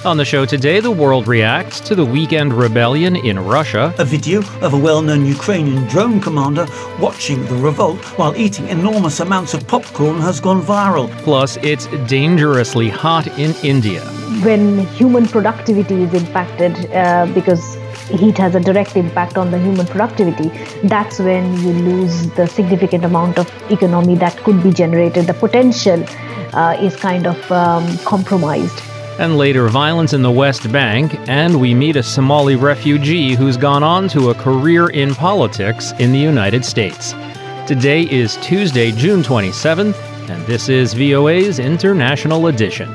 On the show today, the world reacts to the weekend rebellion in Russia. A video of a well-known Ukrainian drone commander watching the revolt while eating enormous amounts of popcorn has gone viral. Plus, it's dangerously hot in India. When human productivity is impacted, because heat has a direct impact on the human productivity, that's when you lose the significant amount of economy that could be generated. The potential is kind of compromised. And later, violence in the West Bank, and we meet a Somali refugee who's gone on to a career in politics in the United States. Today is Tuesday, June 27th, and this is VOA's International Edition.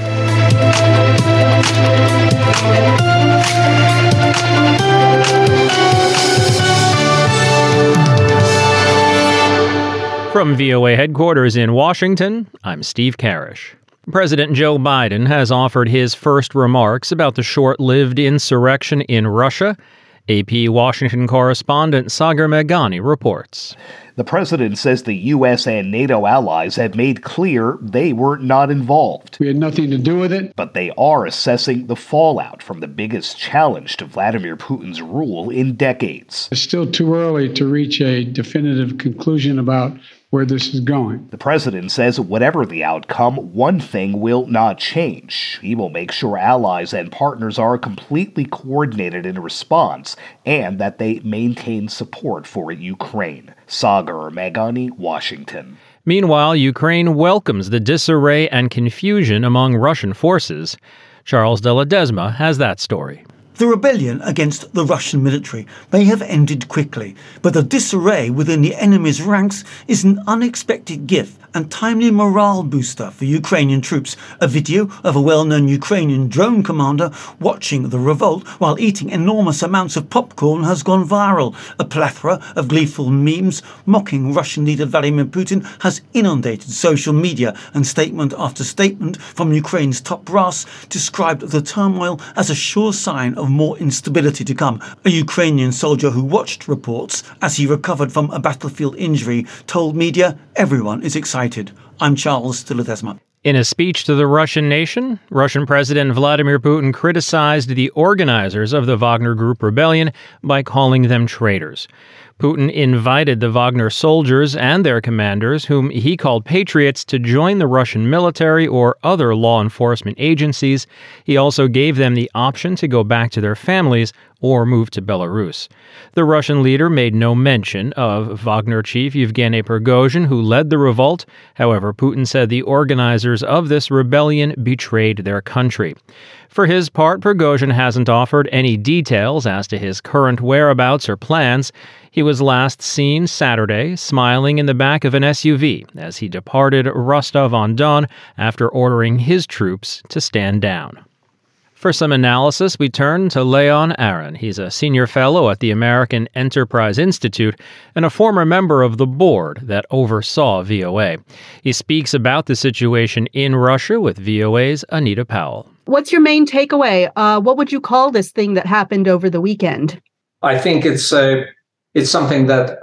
From VOA headquarters in Washington, I'm Steve Karish. President Joe Biden has offered his first remarks about the short-lived insurrection in Russia. AP Washington correspondent Sagar Meghani reports. The president says the U.S. and NATO allies have made clear they were not involved. We had nothing to do with it. But they are assessing the fallout from the biggest challenge to Vladimir Putin's rule in decades. It's still too early to reach a definitive conclusion about where this is going. The president says whatever the outcome, one thing will not change. He will make sure allies and partners are completely coordinated in response and that they maintain support for Ukraine. Sagar Meghani, Washington. Meanwhile, Ukraine welcomes the disarray and confusion among Russian forces. Charles de Ledesma has that story. The rebellion against the Russian military may have ended quickly, but the disarray within the enemy's ranks is an unexpected gift and timely morale booster for Ukrainian troops. A video of a well-known Ukrainian drone commander watching the revolt while eating enormous amounts of popcorn has gone viral. A plethora of gleeful memes mocking Russian leader Vladimir Putin has inundated social media, and statement after statement from Ukraine's top brass described the turmoil as a sure sign of more instability to come. A Ukrainian soldier who watched reports as he recovered from a battlefield injury told media everyone is excited. I'm Charles de Ledesma. In a speech to the Russian nation, Russian President Vladimir Putin criticized the organizers of the Wagner Group rebellion by calling them traitors. Putin invited the Wagner soldiers and their commanders, whom he called patriots, to join the Russian military or other law enforcement agencies. He also gave them the option to go back to their families or move to Belarus. The Russian leader made no mention of Wagner chief Yevgeny Prigozhin, who led the revolt. However, Putin said the organizers of this rebellion betrayed their country. For his part, Prigozhin hasn't offered any details as to his current whereabouts or plans. He was last seen Saturday smiling in the back of an SUV as he departed Rostov-on-Don after ordering his troops to stand down. For some analysis, we turn to Leon Aron. He's a senior fellow at the American Enterprise Institute and a former member of the board that oversaw VOA. He speaks about the situation in Russia with VOA's Anita Powell. What's your main takeaway? What would you call this thing that happened over the weekend? I think it's something that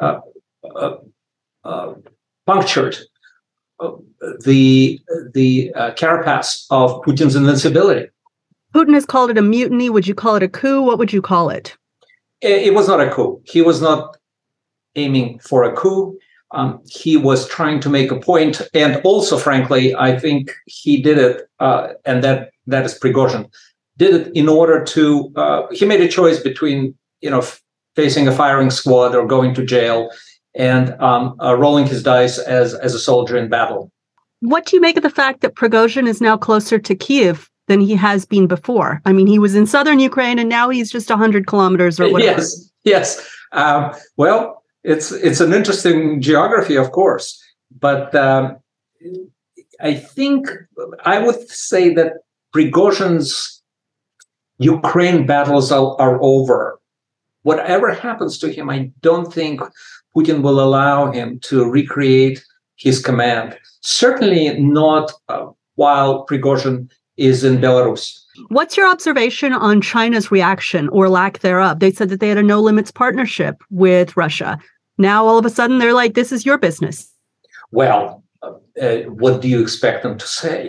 punctured the carapace of Putin's invincibility. Putin has called it a mutiny. Would you call it a coup? What would you call it? It was not a coup. He was not aiming for a coup. He was trying to make a point. And also, frankly, I think he did it, and that is Prigozhin, did it in order to, he made a choice between, facing a firing squad or going to jail and rolling his dice as a soldier in battle. What do you make of the fact that Prigozhin is now closer to Kyiv than he has been before? I mean, he was in southern Ukraine and now he's just 100 kilometers or whatever. Yes. Well, it's an interesting geography, of course. But I think I would say that Prigozhin's Ukraine battles are over. Whatever happens to him, I don't think Putin will allow him to recreate his command. Certainly not while Prigozhin is in Belarus. What's your observation on China's reaction or lack thereof? They said that they had a no-limits partnership with Russia. Now, all of a sudden, they're like, this is your business. Well, what do you expect them to say?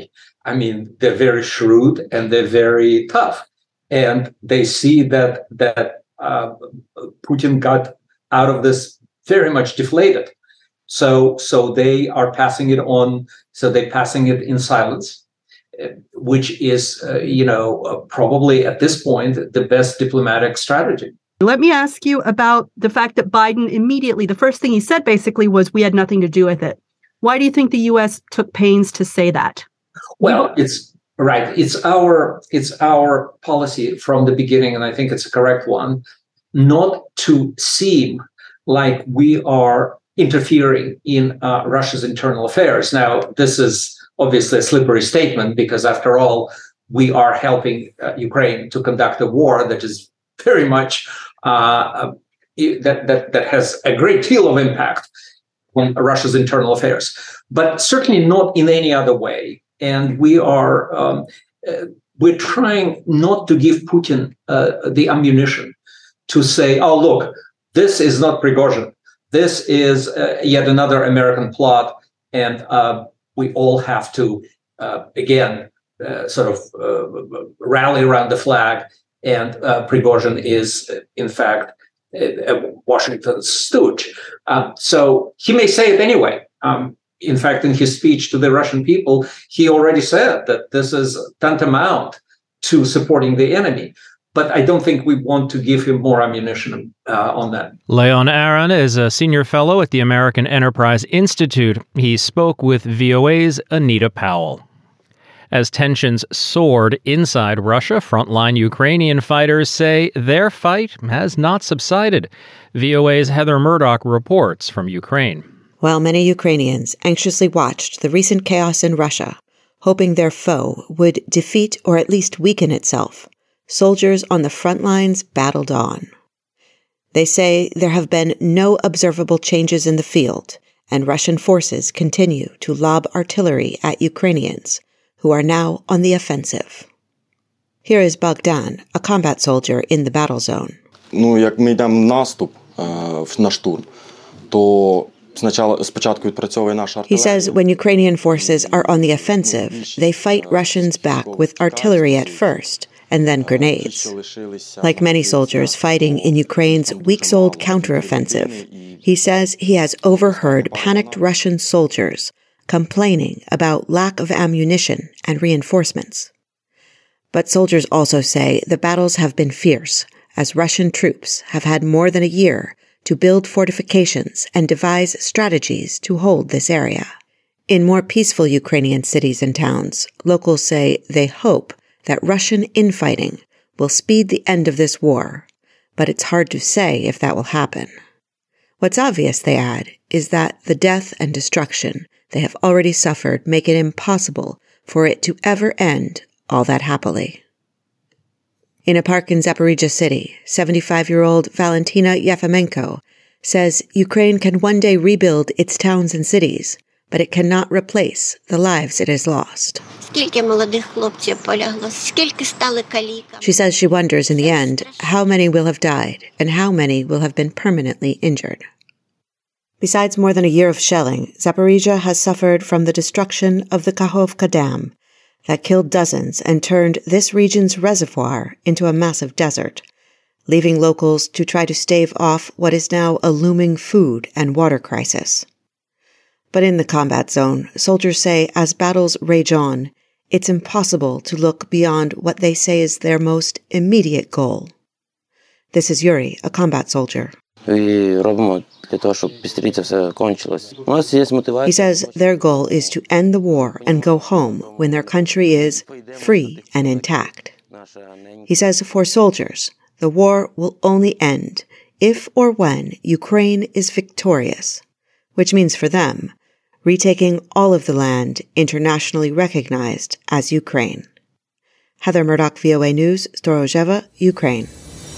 I mean, they're very shrewd and they're very tough. And they see that Putin got out of this very much deflated. So they are passing it on. So they're passing it in silence, which is, probably at this point, the best diplomatic strategy. Let me ask you about the fact that Biden immediately, the first thing he said basically was, we had nothing to do with it. Why do you think the U.S. took pains to say that? Well, it's right. It's our policy from the beginning, and I think it's a correct one, not to seem like we are interfering in Russia's internal affairs. Now, this is obviously a slippery statement because, after all, we are helping Ukraine to conduct a war that is very much that has a great deal of impact on Russia's internal affairs, but certainly not in any other way. And we are we're trying not to give Putin the ammunition to say, "Oh, look, this is not Prigozhin. This is yet another American plot, and we all have to again rally around the flag." And Prigozhin is, in fact, a Washington stooge. So he may say it anyway. In fact, in his speech to the Russian people, he already said that this is tantamount to supporting the enemy. But I don't think we want to give him more ammunition on that. Leon Aron is a senior fellow at the American Enterprise Institute. He spoke with VOA's Anita Powell. As tensions soared inside Russia, frontline Ukrainian fighters say their fight has not subsided. VOA's Heather Murdoch reports from Ukraine. While many Ukrainians anxiously watched the recent chaos in Russia, hoping their foe would defeat or at least weaken itself, soldiers on the front lines battled on. They say there have been no observable changes in the field, and Russian forces continue to lob artillery at Ukrainians, who are now on the offensive. Here is Bogdan, a combat soldier in the battle zone. Як ми йдемо наступ на штурм, то спочатку відпрацьовує наша артилерія. He says when Ukrainian forces are on the offensive, they fight Russians back with artillery at first, and then grenades. Like many soldiers fighting in Ukraine's weeks-old counteroffensive, he says he has overheard panicked Russian soldiers complaining about lack of ammunition and reinforcements. But soldiers also say the battles have been fierce, as Russian troops have had more than a year to build fortifications and devise strategies to hold this area. In more peaceful Ukrainian cities and towns, locals say they hope that Russian infighting will speed the end of this war, but it's hard to say if that will happen. What's obvious, they add, is that the death and destruction they have already suffered make it impossible for it to ever end all that happily. In a park in Zaporizhzhia city, 75-year-old Valentina Yefimenko says Ukraine can one day rebuild its towns and cities, but it cannot replace the lives it has lost. She says she wonders in the end how many will have died and how many will have been permanently injured. Besides more than a year of shelling, Zaporizhzhia has suffered from the destruction of the Kakhovka Dam that killed dozens and turned this region's reservoir into a massive desert, leaving locals to try to stave off what is now a looming food and water crisis. But in the combat zone, soldiers say as battles rage on, it's impossible to look beyond what they say is their most immediate goal. This is Yuri, a combat soldier. He says their goal is to end the war and go home when their country is free and intact. He says for soldiers, the war will only end if or when Ukraine is victorious, which means for them, retaking all of the land internationally recognized as Ukraine. Heather Murdoch, VOA News, Storozheva, Ukraine.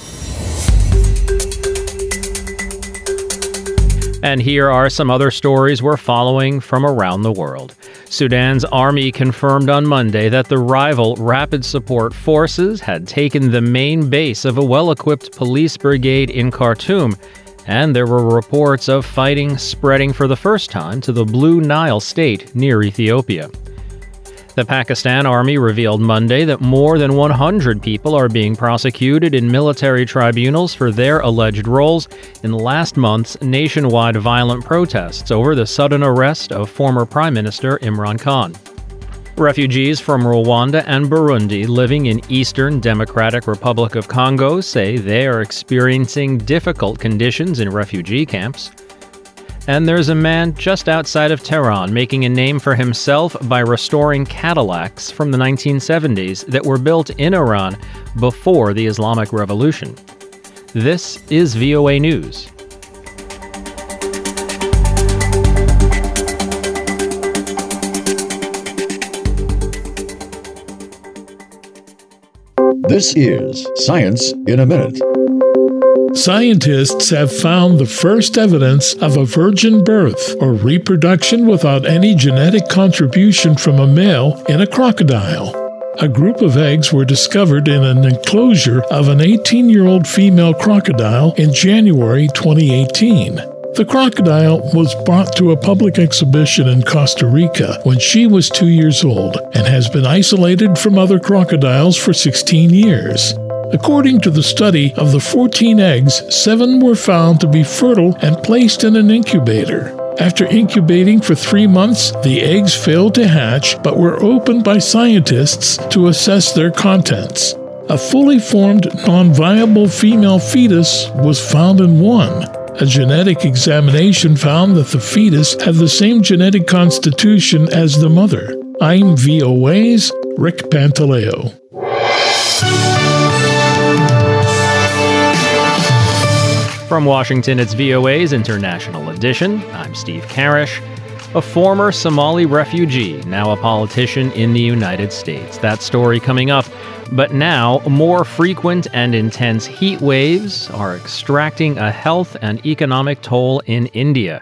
And here are some other stories we're following from around the world. Sudan's army confirmed on Monday that the rival Rapid Support Forces had taken the main base of a well-equipped police brigade in Khartoum, and there were reports of fighting spreading for the first time to the Blue Nile state near Ethiopia. The Pakistan Army revealed Monday that more than 100 people are being prosecuted in military tribunals for their alleged roles in last month's nationwide violent protests over the sudden arrest of former Prime Minister Imran Khan. Refugees from Rwanda and Burundi living in Eastern Democratic Republic of Congo say they are experiencing difficult conditions in refugee camps. And there's a man just outside of Tehran making a name for himself by restoring Cadillacs from the 1970s that were built in Iran before the Islamic Revolution. This is VOA News. This is Science in a Minute. Scientists have found the first evidence of a virgin birth, or reproduction without any genetic contribution from a male, in a crocodile. A group of eggs were discovered in an enclosure of an 18-year-old female crocodile in January 2018. The crocodile was brought to a public exhibition in Costa Rica when she was 2 years old and has been isolated from other crocodiles for 16 years. According to the study, of the 14 eggs, 7 were found to be fertile and placed in an incubator. After incubating for 3 months, the eggs failed to hatch but were opened by scientists to assess their contents. A fully formed, non-viable female fetus was found in one. A genetic examination found that the fetus had the same genetic constitution as the mother. I'm VOA's Rick Pantaleo. From Washington, it's VOA's International Edition. I'm Steve Karish. A former Somali refugee, now a politician in the United States. That story coming up. But now, more frequent and intense heat waves are extracting a health and economic toll in India.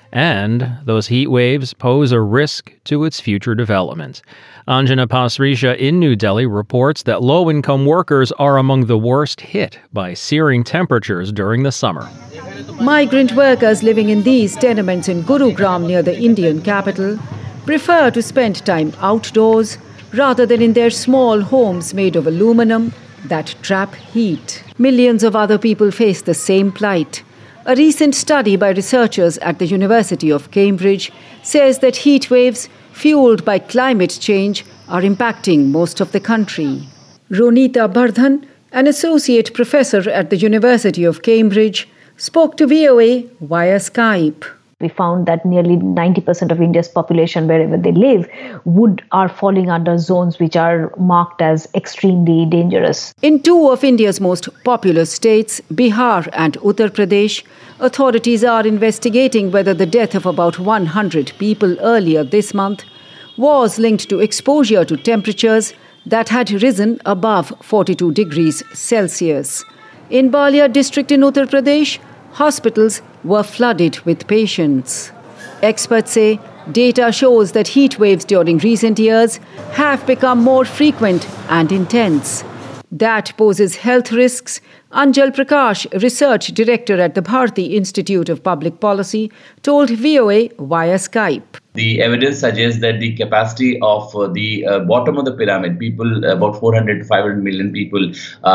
And those heat waves pose a risk to its future development. Anjana Pasricha in New Delhi reports that low-income workers are among the worst hit by searing temperatures during the summer. Migrant workers living in these tenements in Gurugram near the Indian capital prefer to spend time outdoors rather than in their small homes made of aluminum that trap heat. Millions of other people face the same plight. A recent study by researchers at the University of Cambridge says that heat waves fueled by climate change are impacting most of the country. Ronita Bardhan, an associate professor at the University of Cambridge, spoke to VOA via Skype. We found that nearly 90% of India's population, wherever they live, are falling under zones which are marked as extremely dangerous. In 2 of India's most populous states, Bihar and Uttar Pradesh, authorities are investigating whether the death of about 100 people earlier this month was linked to exposure to temperatures that had risen above 42 degrees Celsius. In Balia district in Uttar Pradesh, hospitals were flooded with patients. Experts say data shows that heat waves during recent years have become more frequent and intense. That poses health risks. Anjal Prakash, research director at the Bharati Institute of Public Policy, told VOA via Skype. The evidence suggests that the capacity of the bottom of the pyramid, people, about 400 to 500 million people,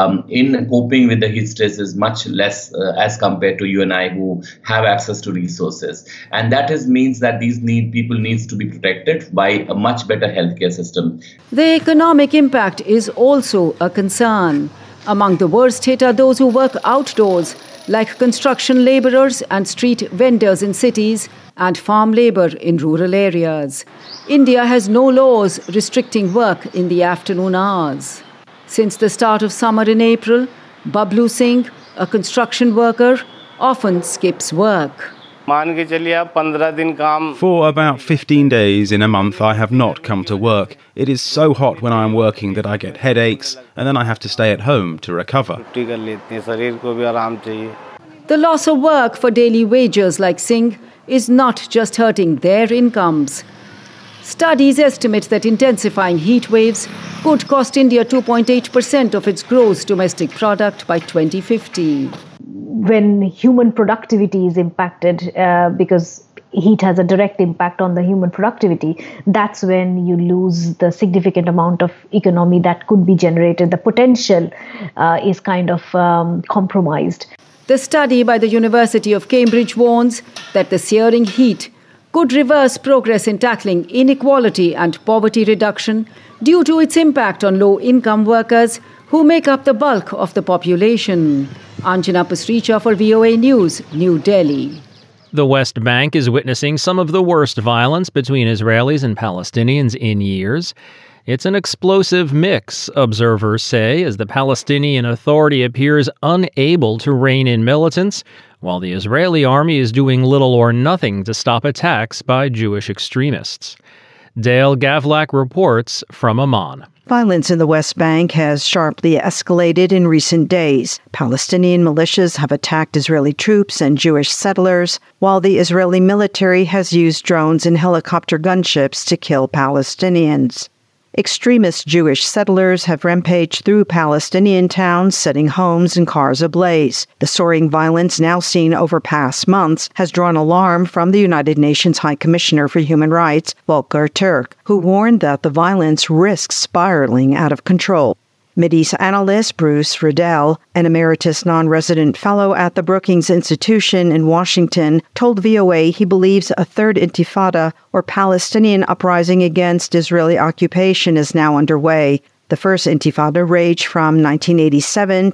in coping with the heat stress is much less as compared to you and I who have access to resources. And that means that these people needs to be protected by a much better healthcare system. The economic impact is also a concern. Among the worst hit are those who work outdoors, like construction laborers and street vendors in cities and farm labor in rural areas. India has no laws restricting work in the afternoon hours. Since the start of summer in April, Bablu Singh, a construction worker, often skips work. For about 15 days in a month, I have not come to work. It is so hot when I am working that I get headaches, and then I have to stay at home to recover. The loss of work for daily wagers like Singh is not just hurting their incomes. Studies estimate that intensifying heat waves could cost India 2.8% of its gross domestic product by 2050. When human productivity is impacted, because heat has a direct impact on the human productivity, that's when you lose the significant amount of economy that could be generated. The potential is kind of compromised. The study by the University of Cambridge warns that the searing heat could reverse progress in tackling inequality and poverty reduction due to its impact on low-income workers who make up the bulk of the population. Anjana Pasricha for VOA News, New Delhi. The West Bank is witnessing some of the worst violence between Israelis and Palestinians in years. It's an explosive mix, observers say, as the Palestinian Authority appears unable to rein in militants, while the Israeli army is doing little or nothing to stop attacks by Jewish extremists. Dale Gavlak reports from Amman. Violence in the West Bank has sharply escalated in recent days. Palestinian militias have attacked Israeli troops and Jewish settlers, while the Israeli military has used drones and helicopter gunships to kill Palestinians. Extremist Jewish settlers have rampaged through Palestinian towns, setting homes and cars ablaze. The soaring violence now seen over past months has drawn alarm from the United Nations High Commissioner for Human Rights, Volker Turk, who warned that the violence risks spiraling out of control. Mideast analyst Bruce Riddell, an emeritus non-resident fellow at the Brookings Institution in Washington, told VOA he believes a third intifada, or Palestinian uprising against Israeli occupation, is now underway. The first intifada raged from 1987 to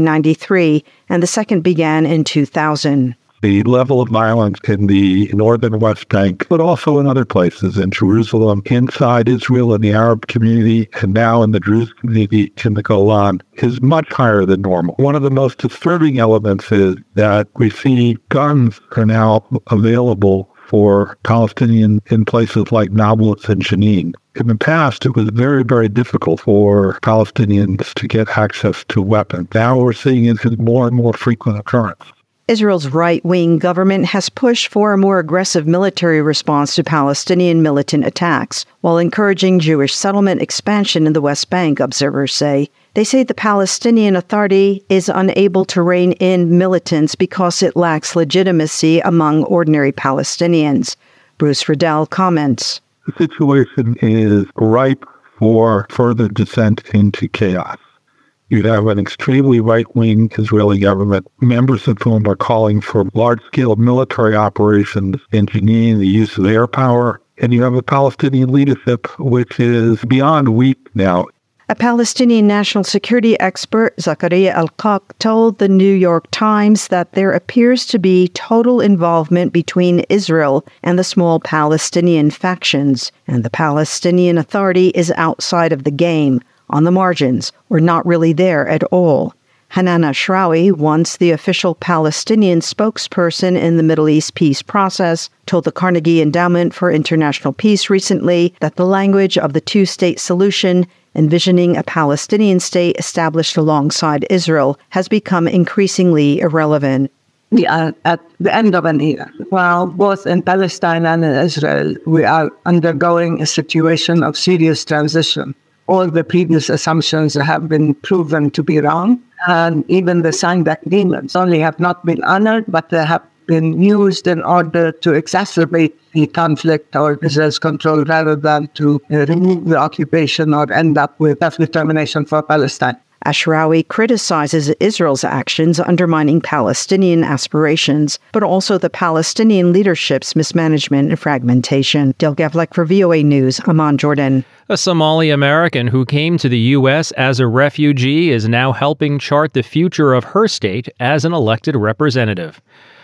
1993, and the second began in 2000. The level of violence in the northern West Bank, but also in other places, in Jerusalem, inside Israel, in the Arab community, and now in the Druze community in the Golan, is much higher than normal. One of the most disturbing elements is that we see guns are now available for Palestinians in places like Nablus and Jenin. In the past, it was very, very difficult for Palestinians to get access to weapons. Now we're seeing it as more and more frequent occurrence. Israel's right-wing government has pushed for a more aggressive military response to Palestinian militant attacks, while encouraging Jewish settlement expansion in the West Bank, observers say. They say the Palestinian Authority is unable to rein in militants because it lacks legitimacy among ordinary Palestinians. Bruce Riddell comments. The situation is ripe for further descent into chaos. You have an extremely right-wing Israeli government, members of whom are calling for large-scale military operations in Jenin, the use of air power, and you have a Palestinian leadership which is beyond weak now. A Palestinian national security expert, Zakaria Al-Qaq, told the New York Times that there appears to be total involvement between Israel and the small Palestinian factions, and the Palestinian Authority is outside of the game, on the margins, or not really there at all. Hanan Ashrawi, once the official Palestinian spokesperson in the Middle East peace process, told the Carnegie Endowment for International Peace recently that the language of the two-state solution, envisioning a Palestinian state established alongside Israel, has become increasingly irrelevant. We are at the end of an era. While both in Palestine and in Israel, we are undergoing a situation of serious transition. All the previous assumptions have been proven to be wrong, and even the signed agreements only have not been honored, but they have been used in order to exacerbate the conflict or Israel's control rather than to remove the occupation or end up with self-determination for Palestine. Ashrawi criticizes Israel's actions undermining Palestinian aspirations, but also the Palestinian leadership's mismanagement and fragmentation. Del Gavlek for VOA News, Amman, Jordan. A Somali American who came to the U.S. as a refugee is now helping chart the future of her state as an elected representative.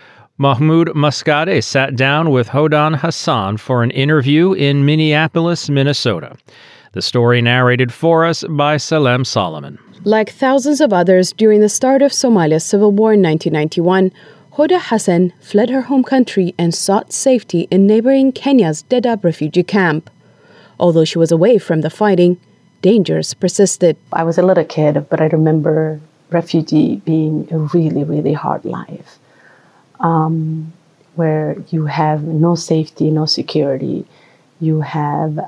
Mahmoud Mascade sat down with Hodan Hassan for an interview in Minneapolis, Minnesota. The story narrated for us by Salem Solomon. Like thousands of others during the start of Somalia's civil war in 1991, Hoda Hassan fled her home country and sought safety in neighboring Kenya's Dadaab refugee camp. Although she was away from the fighting, dangers persisted. I was a little kid, but I remember refugee being a really, really hard life, where you have no safety, no security, you have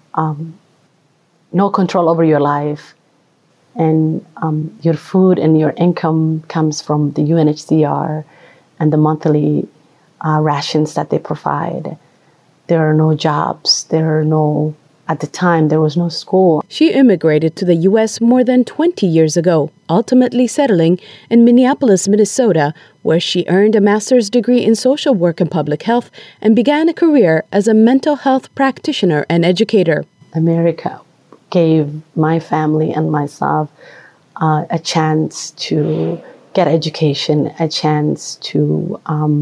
no control over your life, and your food and your income comes from the UNHCR and the monthly rations that they provide. There are no jobs. At the time, there was no school. She immigrated to the U.S. more than 20 years ago, ultimately settling in Minneapolis, Minnesota, where she earned a master's degree in social work and public health and began a career as a mental health practitioner and educator. America gave my family and myself a chance to get education, a chance to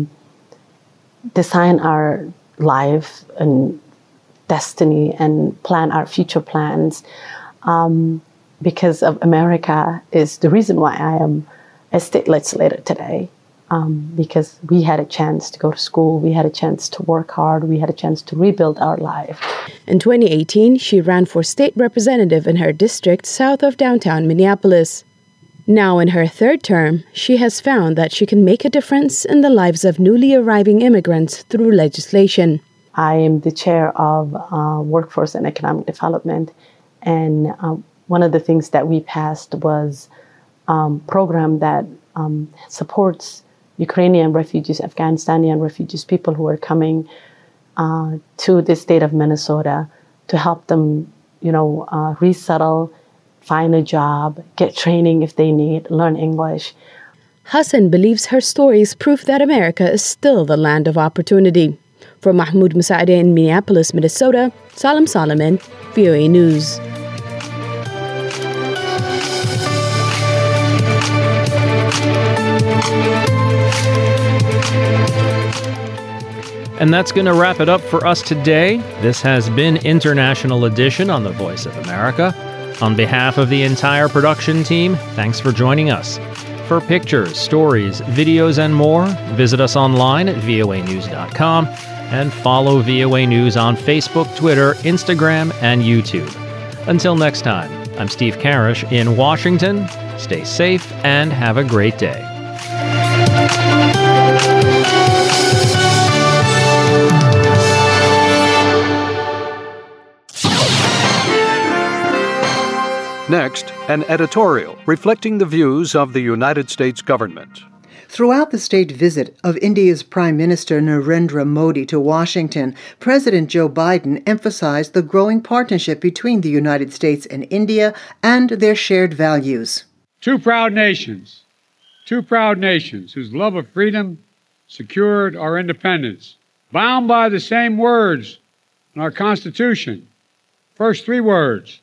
design our life and destiny and plan our future plans, because of America is the reason why I am a state legislator today, because we had a chance to go to school, we had a chance to work hard, we had a chance to rebuild our life. In 2018, she ran for state representative in her district south of downtown Minneapolis. Now in her third term, she has found that she can make a difference in the lives of newly arriving immigrants through legislation. I am the chair of Workforce and Economic Development, and one of the things that we passed was a program that supports Ukrainian refugees, Afghanistani refugees, people who are coming to the state of Minnesota to help them, resettle, find a job, get training if they need, learn English. Hassan believes her story is proof that America is still the land of opportunity. For Mahmoud Musaade in Minneapolis, Minnesota, Salam Solomon, VOA News. And that's going to wrap it up for us today. This has been International Edition on the Voice of America. On behalf of the entire production team, thanks for joining us. For pictures, stories, videos, and more, visit us online at voanews.com and follow VOA News on Facebook, Twitter, Instagram, and YouTube. Until next time, I'm Steve Karish in Washington. Stay safe and have a great day. Next, an editorial reflecting the views of the United States government. Throughout the state visit of India's Prime Minister Narendra Modi to Washington, President Joe Biden emphasized the growing partnership between the United States and India and their shared values. Two proud nations whose love of freedom secured our independence, bound by the same words in our Constitution. First three words,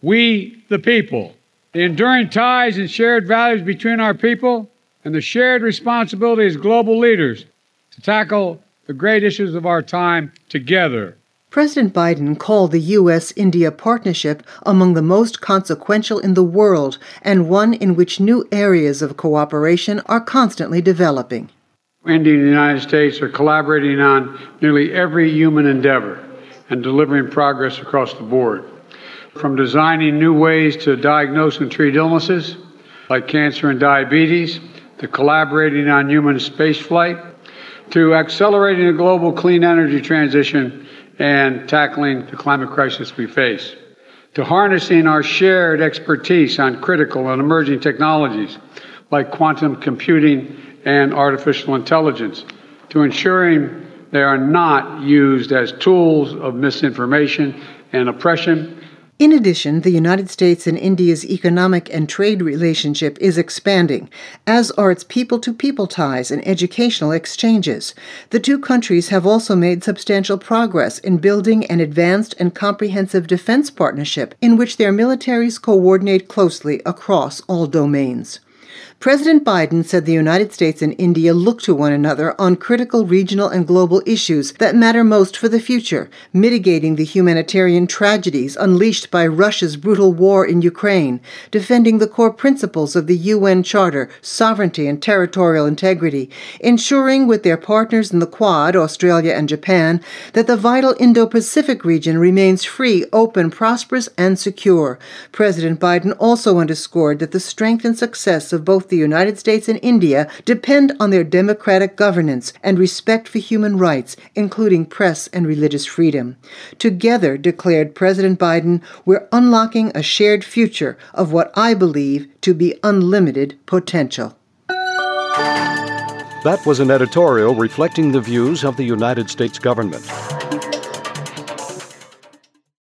we the people. The enduring ties and shared values between our people and the shared responsibility as global leaders to tackle the great issues of our time together. President Biden called the U.S.-India partnership among the most consequential in the world and one in which new areas of cooperation are constantly developing. India and the United States are collaborating on nearly every human endeavor and delivering progress across the board. From designing new ways to diagnose and treat illnesses like cancer and diabetes, to collaborating on human spaceflight, to accelerating the global clean energy transition and tackling the climate crisis we face, to harnessing our shared expertise on critical and emerging technologies like quantum computing and artificial intelligence, to ensuring they are not used as tools of misinformation and oppression. In addition, the United States and India's economic and trade relationship is expanding, as are its people-to-people ties and educational exchanges. The two countries have also made substantial progress in building an advanced and comprehensive defense partnership in which their militaries coordinate closely across all domains. President Biden said the United States and India look to one another on critical regional and global issues that matter most for the future, mitigating the humanitarian tragedies unleashed by Russia's brutal war in Ukraine, defending the core principles of the UN Charter, sovereignty and territorial integrity, ensuring with their partners in the Quad, Australia and Japan, that the vital Indo-Pacific region remains free, open, prosperous, and secure. President Biden also underscored that the strength and success of both the United States and India depend on their democratic governance and respect for human rights, including press and religious freedom. Together, declared President Biden, we're unlocking a shared future of what I believe to be unlimited potential. That was an editorial reflecting the views of the United States government.